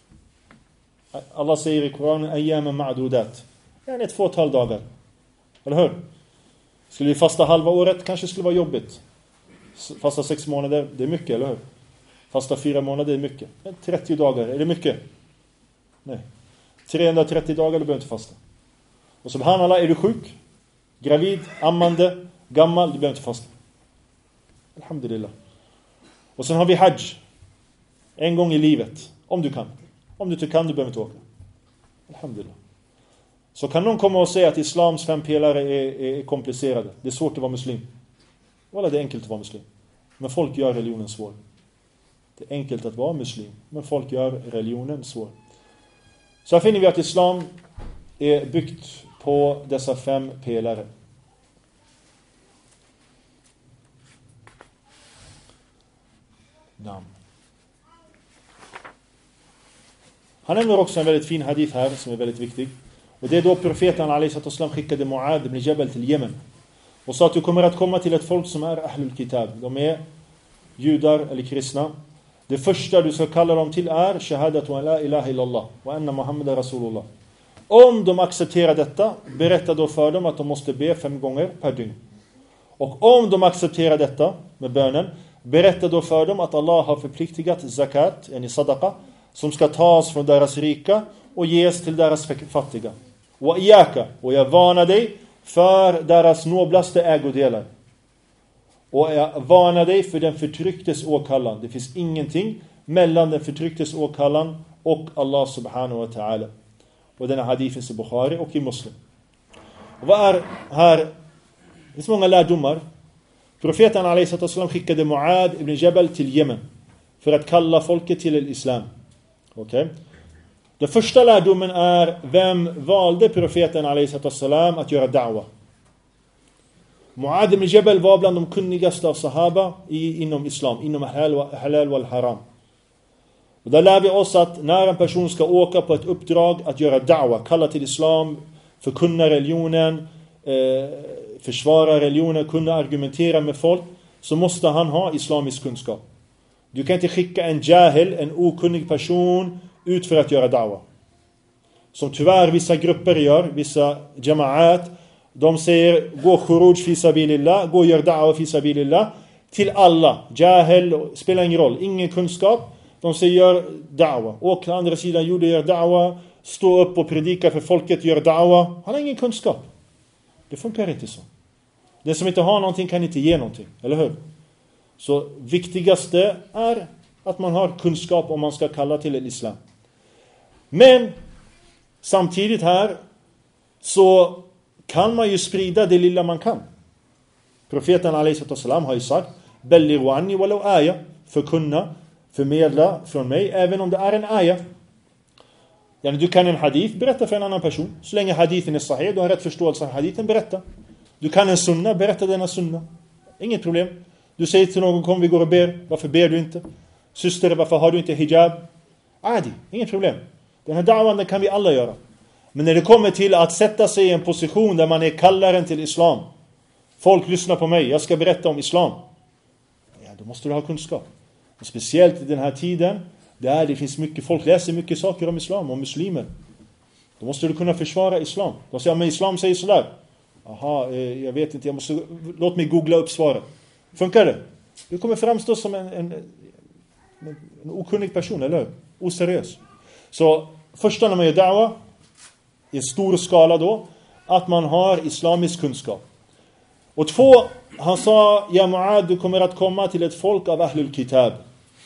Allah säger i Koranen ayyaman ma'dudat. Det är ett fåtal dagar. Eller hur? Skulle vi fasta halva året kanske skulle vara jobbigt. Fasta sex månader, det är mycket, eller hur? Fasta fyra månader är mycket. Men trettio dagar, är det mycket? Nej. trehundratrettio dagar, du behöver inte fasta. Och subhanallah, är du sjuk, gravid, ammande, gammal, du behöver inte fasta. Alhamdulillah. Och sen har vi hajj. En gång i livet, om du kan. Om du inte kan, du behöver inte åka. Alhamdulillah. Så kan någon komma och säga att islams fem pelare är, är komplicerade. Det är svårt att vara muslim. Eller det är enkelt att vara muslim. Men folk gör religionen svår. Det är enkelt att vara muslim. Men folk gör religionen svår. Så här finner vi att islam är byggt på dessa fem pelare. Namn. Han nämner också en väldigt fin hadith här som är väldigt viktig. Och det är då profeten alayhi sallam skickade Muad ibn Jabal till Yemen. Och sa att du kommer att komma till ett folk som är ahlul kitab. De är judar eller kristna. Det första du ska kalla dem till är shahadatu an la ilaha illallah wa anna Muhammad rasulullah. Om de accepterar detta, berätta då för dem att de måste be fem gånger per dygn. Och om de accepterar detta med bönen, berätta då för dem att Allah har förpliktigat zakat, yani sadaqa, som ska tas från deras rika och ges till deras fattiga. Wa iyaka, och jag varnar dig för deras noblaste ägodelar. Och jag varnar dig för den förtrycktes åkallan. Det finns ingenting mellan den förtrycktes åkallan och Allah subhanahu wa ta'ala. Och denna hadith finns i Bukhari och i Muslim. Och vad är här? Det finns många lärdomar. Profeten alaihi wasallam skickade Muad ibn Jabal till Yemen för att kalla folket till islam. Okej. Okay. Den första lärdomen är, vem valde profeten alaihi wasallam att göra da'wa? Muad ibn Jabal var bland de kunnigaste av sahaba i, inom islam, inom halal wal haram. Och där lär vi oss att när en person ska åka på ett uppdrag att göra da'wa, kalla till islam, förkunna religionen, eh, försvara religionen, kunna argumentera med folk, så måste han ha islamisk kunskap. Du kan inte skicka en jahil, en okunnig person, ut för att göra da'wa. Som tyvärr vissa grupper gör, vissa jama'at, de säger, gå khuruj fi sabilillah, gå och gör da'wa fi sabilillah, till alla. Jahil spelar ingen roll, ingen kunskap. De säger, gör da'wa. Och på andra sidan gjorde gör da'wa, stå upp och predika för folket, gör da'wa. Han har ingen kunskap. Det funkar inte så. Den som inte har någonting kan inte ge någonting, eller hur? Så viktigaste är att man har kunskap om man ska kalla till islam. Men samtidigt här så kan man ju sprida det lilla man kan. Profeten alaihi wasallam har ju sagt, bellighu anni walau aya, förkunna, förmedla från mig även om det är en aya. Yani du kan en hadith berätta för en annan person. Så länge hadithen är sahih, du har rätt förståelse av hadithen, berätta. Du kan en sunna, berätta denna sunna. Inget problem. Du säger till någon, kom vi går och ber. Varför ber du inte? Syster, varför har du inte hijab? Adi, inget problem. Den här da'wan kan vi alla göra. Men när det kommer till att sätta sig i en position där man är kallaren till islam. Folk lyssnar på mig, jag ska berätta om islam. Ja, då måste du ha kunskap. Och speciellt i den här tiden, där det finns mycket, folk läser mycket saker om islam, om muslimer. Då måste du kunna försvara islam. De säger, men islam säger sådär. Aha, eh, jag vet inte, jag måste, låt mig googla upp svaret. Funkar det? Du kommer framstå som en, en, en, en okunnig person, eller hur? Oseriös. Så första när man gör da'wa, i stor skala då, att man har islamisk kunskap. Och två, han sa, ja Muad, du kommer att komma till ett folk av ahlul kitab.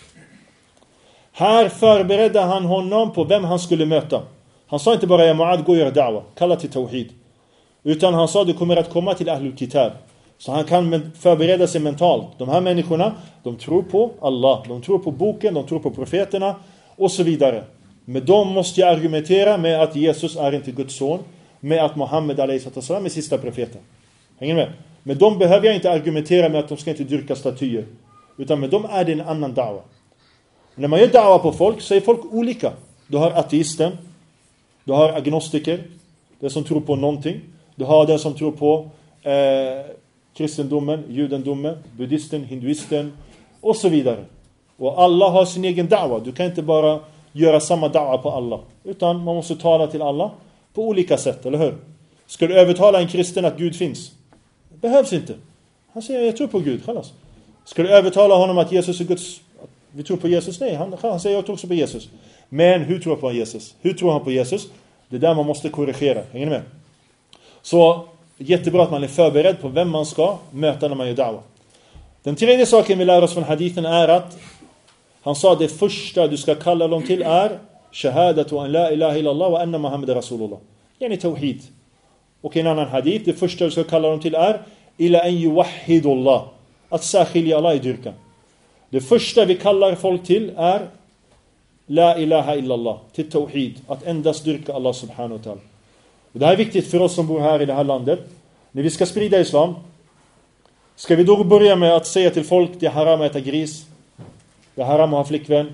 Här förberedde han honom på vem han skulle möta. Han sa inte bara, ja Muad, gå och gör da'wa, kalla till tawhid. Utan han sa, du kommer att komma till ahlul kitab. Så han kan förbereda sig mentalt. De här människorna, de tror på Allah, de tror på boken, de tror på profeterna och så vidare. Men de måste ju argumentera med att Jesus är inte Guds son, med att Muhammed alaihi wasallam är sista profeten. Hänger med? Men de behöver jag inte argumentera med att de ska inte dyrka statyer. Utan med dem är det en annan da'wa. När man gör da'wa på folk så är folk olika. Du har ateisten, du har agnostiker, den som tror på någonting. Du har den som tror på eh, kristendomen, judendomen, buddhisten, hinduisten och så vidare. Och alla har sin egen da'wa. Du kan inte bara göra samma da'wa på alla. Utan man måste tala till alla på olika sätt, eller hur? Ska du övertala en kristen att Gud finns? Det behövs inte. Han säger, jag tror på Gud, kallas. Ska du övertala honom att Jesus är Guds... Vi tror på Jesus? Nej, han, han säger, jag tror också på Jesus. Men hur tror han på Jesus? Hur tror han på Jesus? Det är där man måste korrigera. Hänger ni med? Så jättebra att man är förberedd på vem man ska möta när man gör da'wa. Den tredje saken vi lär oss från hadithen är att han sa det första du ska kalla dem till är shahadatu an la ilaha illallah wa anna Muhammad rasulullah. Yani tawhid. Och en annan hadith, det första du ska kalla dem till är ila an yuwahhidullah. Att särskilja Allah i dyrkan. Det första vi kallar folk till är la ilaha illallah, till tawhid, att endast dyrka Allah subhanahu wa ta'ala. Och det här är viktigt för oss som bor här i det här landet. När vi ska sprida islam, ska vi då börja med att säga till folk det är haram att äta gris, det är haram att ha flickvän,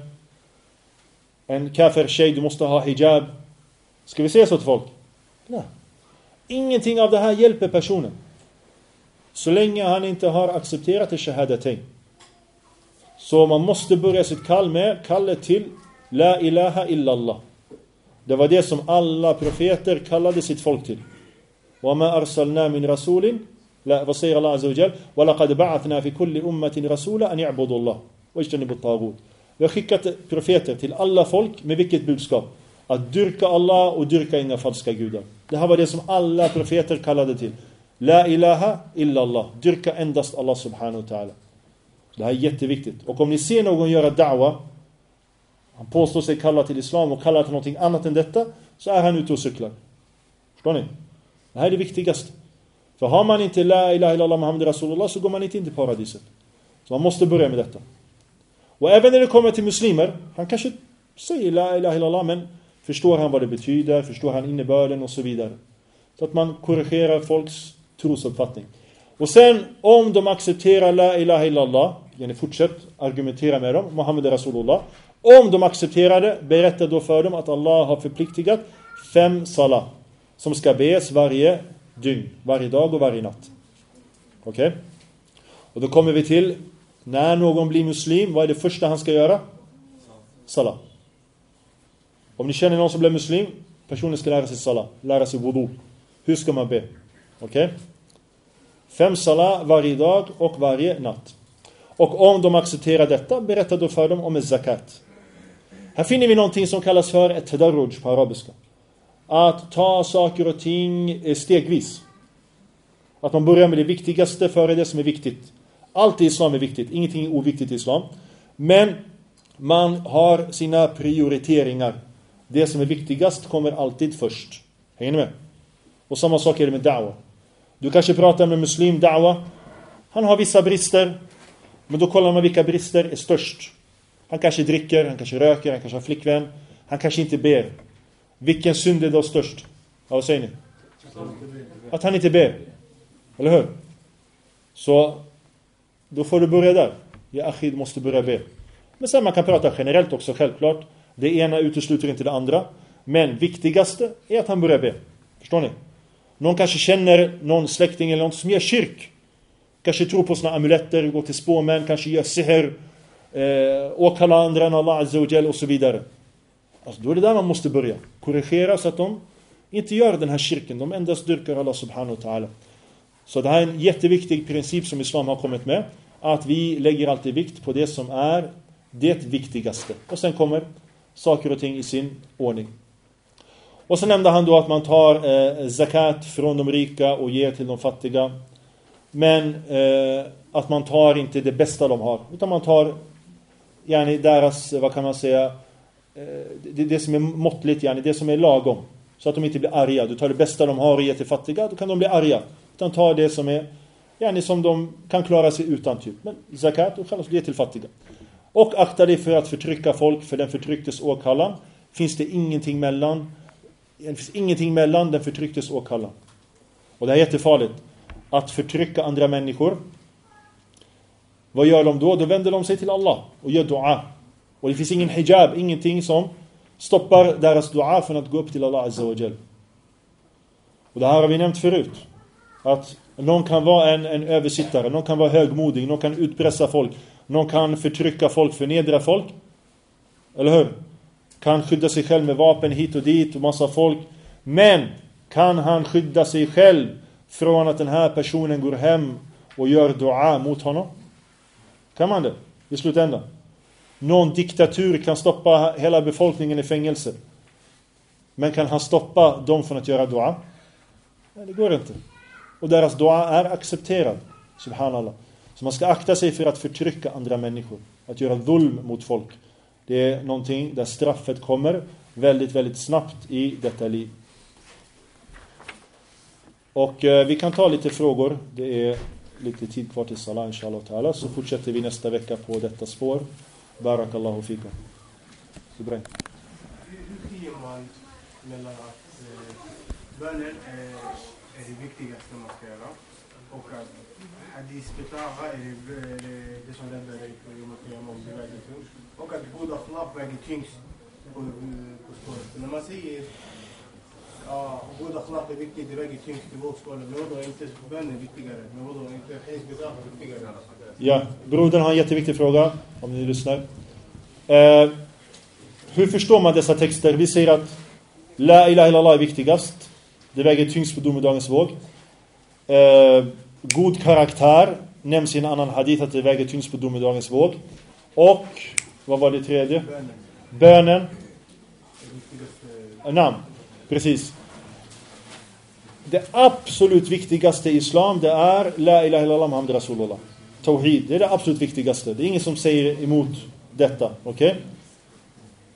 en kafir tjej, du måste ha hijab. Ska vi säga så till folk? Nej. Ingenting av det här hjälper personen. Så länge han inte har accepterat det shahadatain. Så man måste börja sitt kall med kallet till la ilaha illallah. Det var det som alla profeter kallade sitt folk till. Wa ma arsalna min rasulin, la, vad säger Allah azza wa jal, wa laqad ba'athna fi kulli ummatin rasula an ya'budu Allah wa yajtanibu at-taghut. Vi har skickat profeter till alla folk med vilket budskap? Att dyrka Allah och dyrka inga falska gudar. Det här var det som alla profeter kallade till. La ilaha illallah. Dyrka endast Allah subhanahu wa ta'ala. Det här är jätteviktigt. Och om ni ser någon göra da'wa han påstår sig kalla till islam och kallar till någonting annat än detta, så är han ute och cyklar. Förstår ni? Det här är det viktigaste. För har man inte la ilaha illallah Muhammed Rasulullah, så går man inte in till paradiset. Så man måste börja med detta. Och även när det kommer till muslimer, han kanske säger la ilaha illallah, men förstår han vad det betyder, förstår han innebörden och så vidare. Så att man korrigerar folks trosuppfattning. Och sen, om de accepterar la ilaha illallah, yani fortsätt argumentera med dem, Muhammed Rasulullah. Om de accepterar det, berätta då för dem att Allah har förpliktigat fem salat som ska bes varje dygn, varje dag och varje natt. Okej? Okay? Och då kommer vi till, när någon blir muslim, vad är det första han ska göra? Salat. Om ni känner någon som blir muslim, personen ska lära sig salat, lära sig wudu. Hur ska man be? Okej? Okay? Fem salat varje dag och varje natt. Och om de accepterar detta, berätta då för dem om ett zakat. Här finner vi någonting som kallas för ett tadarruj på arabiska. Att ta saker och ting stegvis. Att man börjar med det viktigaste före det som är viktigt. Allt i islam är viktigt, ingenting är oviktigt i islam. Men man har sina prioriteringar. Det som är viktigast kommer alltid först. Hänger ni med? Och samma sak är det med da'wa. Du kanske pratar med muslim da'wa. Han har vissa brister. Men då kollar man vilka brister är störst. Han kanske dricker, han kanske röker, han kanske har flickvän. Han kanske inte ber. Vilken synd är då störst? Ja, vad säger ni? Att han inte ber. Eller hur? Så då får du börja där. Ja, Achid måste börja be. Men sen man kan prata generellt också, självklart. Det ena utesluter inte det andra. Men viktigaste är att han börjar be. Förstår ni? Någon kanske känner någon släkting eller någon som gör kyrk. Kanske tror på såna amuletter, går till spåmän, kanske gör sihr, eh, åkallar andra än Allah Azza wa Jal och så vidare. Alltså, då är det där man måste börja. Korrigera så att de inte gör den här kyrken. De endast dyrkar Allah subhanahu wa ta'ala. Så det här är en jätteviktig princip som islam har kommit med. Att vi lägger alltid vikt på det som är det viktigaste. Och sen kommer saker och ting i sin ordning. Och sen nämnde han då att man tar eh, zakat från de rika och ger till de fattiga. Men eh, att man tar inte det bästa de har. Utan man tar yani deras, vad kan man säga, eh, det, det som är måttligt, yani det som är lagom. Så att de inte blir arga. Du tar det bästa de har och ger till fattiga, då kan de bli arga. Utan ta det som är yani som de kan klara sig utan typ. Men zakat och kallas det till fattiga. Och akta dig för att förtrycka folk, för den förtrycktes åkallan. Finns det ingenting mellan, det finns ingenting mellan den förtrycktes åkallan. Och det är jättefarligt. Att förtrycka andra människor. Vad gör de då? Då vänder de sig till Allah och gör dua. Och det finns ingen hijab, ingenting som stoppar deras dua från att gå upp till Allah Azza wa Jal. Och det här har vi nämnt förut. Att någon kan vara en, en översittare, någon kan vara högmodig, någon kan utpressa folk, någon kan förtrycka folk, förnedra folk. Eller hur? Kan skydda sig själv med vapen hit och dit och massa folk. Men kan han skydda sig själv från att den här personen går hem och gör dua mot honom? Kan man det? I slutändan. Någon diktatur kan stoppa hela befolkningen i fängelse. Men kan han stoppa dem från att göra dua? Nej, det går inte. Och deras dua är accepterad. Subhanallah. Så man ska akta sig för att förtrycka andra människor. Att göra dhulm mot folk. Det är någonting där straffet kommer väldigt, väldigt snabbt i detta liv. Och eh, vi kan ta lite frågor. Det är lite tid kvar till salat inshallah ta'ala. Så fortsätter vi nästa vecka på detta spår. Barakallahu fikum. Subran.
Hur skiljer man mellan att eh, bönen är, är det viktigaste man ska göra och att hadis betaga är det, det, det som länder dig på jomotiyam om det väger tungt och att god akhlaq väger tyngst på, på spåret. När man säger ja, god akhlaq är viktigt, det väger tyngst i vågskålen, men vadå är inte bönen viktigare? Men vadå är inte hadis betaga viktigare?
Ja, brodern har en jätteviktig fråga om ni lyssnar. Eh, hur förstår man dessa texter? Vi säger att la ilaha illallah är viktigast. Det väger tyngst på domedagens våg. Eh, god karaktär nämns i en annan hadith att det väger tyngst på domedagens våg. Och, vad var det tredje?
Bönen.
Bönen. Namn. Precis. Det absolut viktigaste i islam, det är la ilaha illallah Muhammed Rasulullah. Tawhid, det är det absolut viktigaste. Det är ingen som säger emot detta, okej? Okay?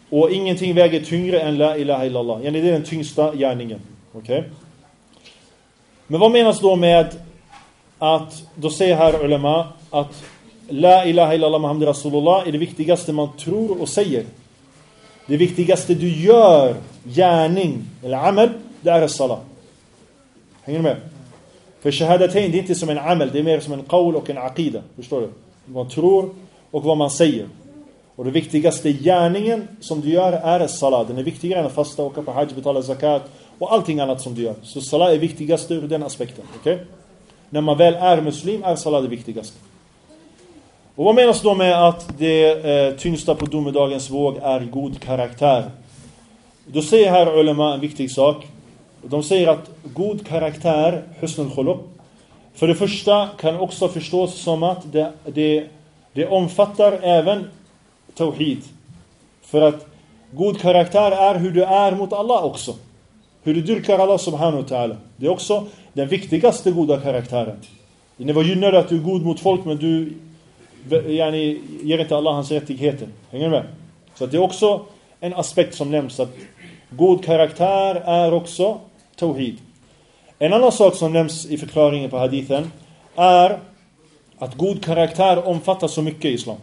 Och ingenting väger tyngre än la ilaha illallah. Yani det är den tyngsta gärningen. Okej? Okay? Men vad menas då med att, då säger här ulema att la ilaha illallah Muhammad Rasulullah är det viktigaste man tror och säger. Det viktigaste du gör, gärning eller amal, det är salat. Hänger du med? För shahadatain, det är inte som en amal, det är mer som en qawl och en aqida. Förstår du? Vad man tror och vad man säger. Och det viktigaste gärningen som du gör är salat. Den är viktigare än att fasta, åka på hajj, betala zakat och allting annat som du gör. Så salat är viktigast ur den aspekten. Okej? Okay? När man väl är muslim är salat det viktigaste. Och vad menas då med att det eh, tyngsta på domedagens våg är god karaktär? Då säger här ulema en viktig sak. De säger att god karaktär, husnul khuluq, för det första kan också förstås som att det, det, det omfattar även tawhid. För att god karaktär är hur du är mot Allah också. Hur du dyrkar Allah subhanahu wa ta'ala. Det är också den viktigaste goda karaktären. Det var gynnad att du är god mot folk men du yani, ger inte Allah hans rättigheter. Hänger du med? Så att det är också en aspekt som nämns att god karaktär är också tawhid. En annan sak som nämns i förklaringen på hadithen är att god karaktär omfattar så mycket i islam.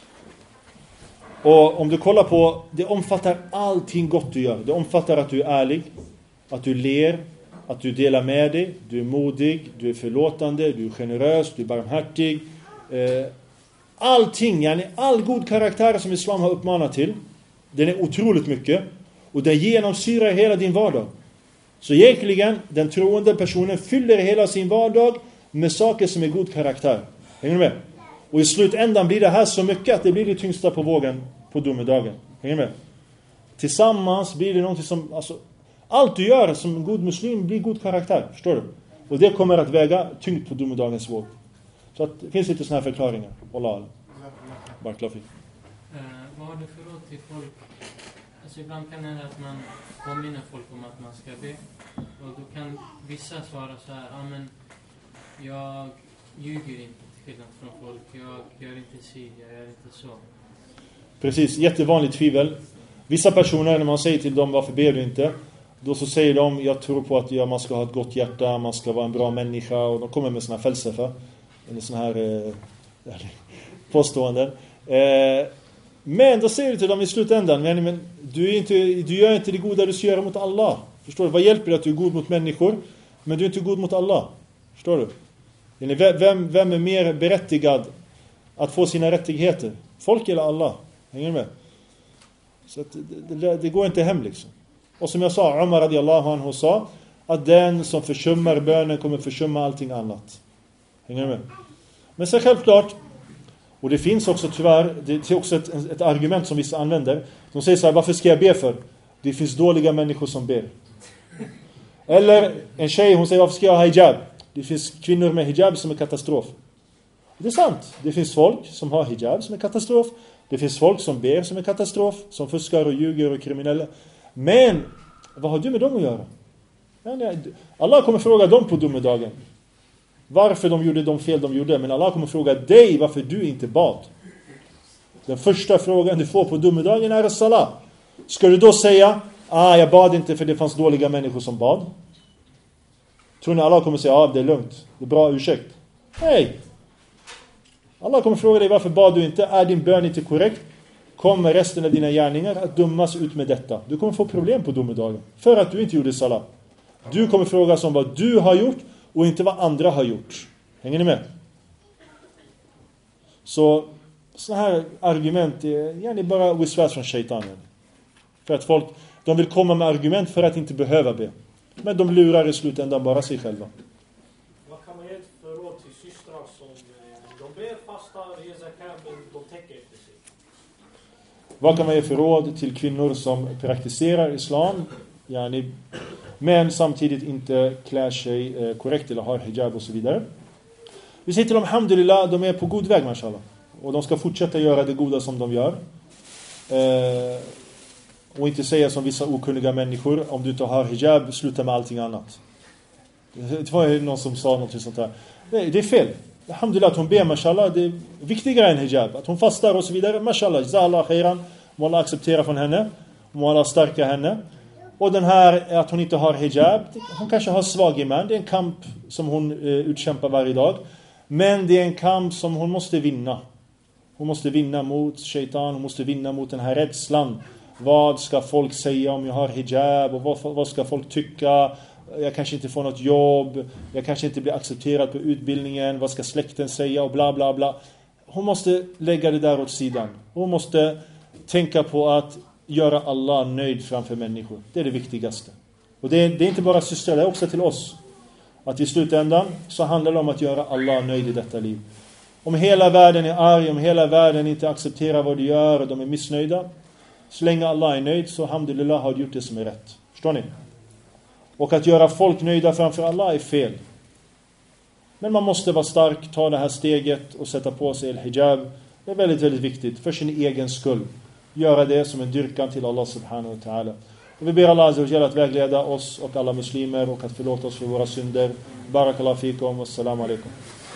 Och om du kollar på, det omfattar allting gott du gör. Det omfattar att du är ärlig, att du ler, att du delar med dig, du är modig, du är förlåtande, du är generös, du är barmhärtig. Eh, allting, yani all god karaktär som islam har uppmanat till, den är otroligt mycket. Och den genomsyrar hela din vardag. Så egentligen, den troende personen fyller hela sin vardag med saker som är god karaktär. Hänger du med? Och i slutändan blir det här så mycket att det blir det tyngsta på vågen på domedagen. Hänger du med? Tillsammans blir det någonting som, alltså, allt du gör som en god muslim blir god karaktär. Förstår du? Och det kommer att väga tungt på domedagens våg. Så att det finns lite såna här förklaringar. Wallah. Bara klar för.
Uh, vad har du för råd till folk? Alltså ibland kan det hända att man påminner folk om att man ska be. Och då kan vissa svara så här: ja men jag ljuger inte till skillnad från folk. Jag gör inte si, jag gör inte så.
Precis, jättevanligt tvivel. Vissa personer, när man säger till dem varför ber du inte, då så säger de, jag tror på att ja, man ska ha ett gott hjärta, man ska vara en bra människa, och de kommer med såna här falsafa eller såna här eh, påståenden. Eh, men då säger du till dem i slutändan, men, men du, är inte, du gör inte det goda du ska göra mot Allah. Förstår du? Vad hjälper det att du är god mot människor, men du är inte god mot Allah? Förstår du? Vem, vem är mer berättigad att få sina rättigheter? Folk eller Allah? Hänger du med? Så att det, det, det går inte hem liksom. Och som jag sa, Umar radiallahu anhu sa att den som försummar bönen kommer försumma allting annat. Hänger du med? Men så självklart, och det finns också tyvärr, det är också ett, ett argument som vissa använder. De säger så här: varför ska jag be för? Det finns dåliga människor som ber. Eller en tjej, hon säger: varför ska jag ha hijab? Det finns kvinnor med hijab som är katastrof. Det är sant. Det finns folk som har hijab som är katastrof. Det finns folk som ber som är katastrof. Som fuskar och ljuger och är kriminella. Men vad har du med dem att göra? Allah kommer fråga dem på domedagen varför de gjorde de fel de gjorde. Men Allah kommer fråga dig varför du inte bad. Den första frågan du får på domedagen är salat. Ska du då säga: ah, jag bad inte för det fanns dåliga människor som bad? Tror ni Allah kommer säga: ja, ah, det är lugnt, det är bra ursäkt? Nej. Allah kommer fråga dig: varför bad du inte? Är din bön inte korrekt? Kommer resten av dina gärningar att dömas ut med detta? Du kommer få problem på domedagen för att du inte gjorde salat. Du kommer frågas om vad du har gjort och inte vad andra har gjort. Hänger ni med? Så såna här argument är yani bara wiswas från shaytanen. För att folk, de vill komma med argument för att inte behöva be. Men de lurar i slutändan bara sig själva.
Vad kan man ge för råd till systrar som de ber, fastar, ger zakat, men de täcker inte sig?
Vad kan man ge för råd till kvinnor som praktiserar islam, yani, men samtidigt inte klär sig eh, korrekt eller har hijab och så vidare? Vi säger till dem: alhamdulillah, de är på god väg, mashallah. Och de ska fortsätta göra det goda som de gör. Eh, och inte säga som vissa okunniga människor: om du inte har hijab, sluta med allting annat. Det var någon som sa något sånt där. Nej, det är fel. Alhamdulillah att hon ber, mashallah, det är viktigare än hijab. Att hon fastar och så vidare, mashallah, jazallah khairan. Må Allah acceptera från henne. Må Allah stärka henne. Och den här att hon inte har hijab. Hon kanske har svag iman. Det är en kamp som hon eh, utkämpar varje dag. Men det är en kamp som hon måste vinna. Hon måste vinna mot shaitan. Hon måste vinna mot den här rädslan. Vad ska folk säga om jag har hijab? Och vad, vad ska folk tycka? Jag kanske inte får något jobb. Jag kanske inte blir accepterad på utbildningen. Vad ska släkten säga? Och bla bla bla. Hon måste lägga det där åt sidan. Hon måste tänka på att göra Allah nöjd framför människor. Det är det viktigaste. Och det är, det är inte bara systrar, det är också till oss. Att i slutändan så handlar det om att göra Allah nöjd i detta liv. Om hela världen är arg, om hela världen inte accepterar vad du gör och de är missnöjda. Så länge Allah är nöjd så alhamdulillah har du gjort det som är rätt. Förstår ni? Och att göra folk nöjda framför Allah är fel. Men man måste vara stark, ta det här steget och sätta på sig el-hijab. Det är väldigt, väldigt viktigt för sin egen skull. Göra det som en dyrkan till Allah subhanahu wa ta'ala. Och vi ber Allah azza wa jalla att vägleda oss och alla muslimer och att förlåta oss för våra synder. Barakallahu fikum, wassalamu alaikum.